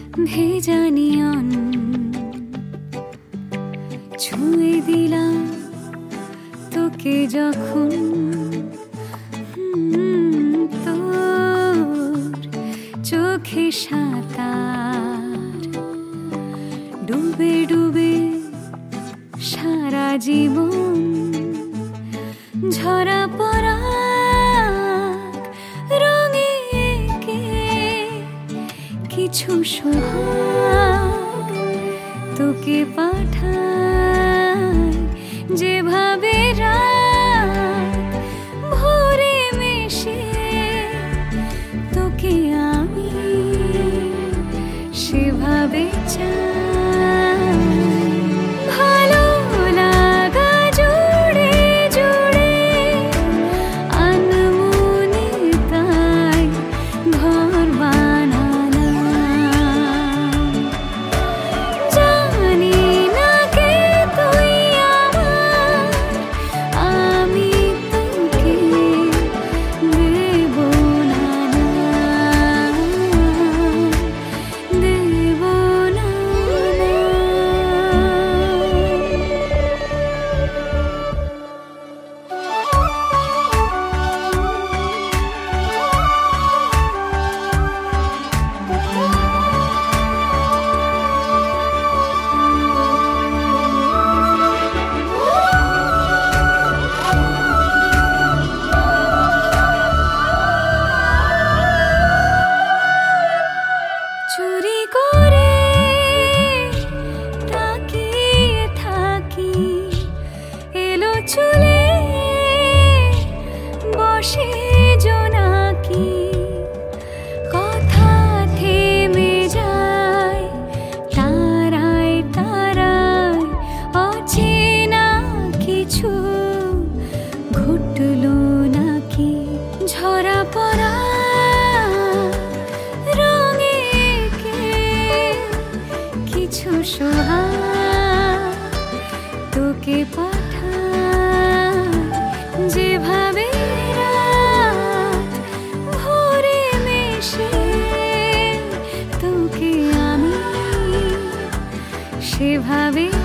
ভেজা নিয়ন ছুঁয়ে দিলাম তোকে যখন তোর চোখে সাঁতার ডুবে ডুবে সারা জীবন ঝরা পড়া রঙে এঁকে কিছু সোহাগ তোকে পাঠাই যেভাবে রাত ভোরে মিশে তোকে আমি সেভাবে চাই ভালো লাগা জুড়ে জুড়ে আনমনে তাই ঘর বানালাম জানি না কে তুই আমার আমি তোকে দেব না দেব না চুরি করে তাকিয়ে থাকি এলো চুলে বসে জোনাকি কথা থেমে যায় তারায় তারায় অচেনা কিছু ঘটলো নাকি ঝরা পড়া রঙে এঁকে কিছু সোহাগ তোকে পাঠাই যেভাবে রাত ভোরে মিশে তোকে আমি সেভাবে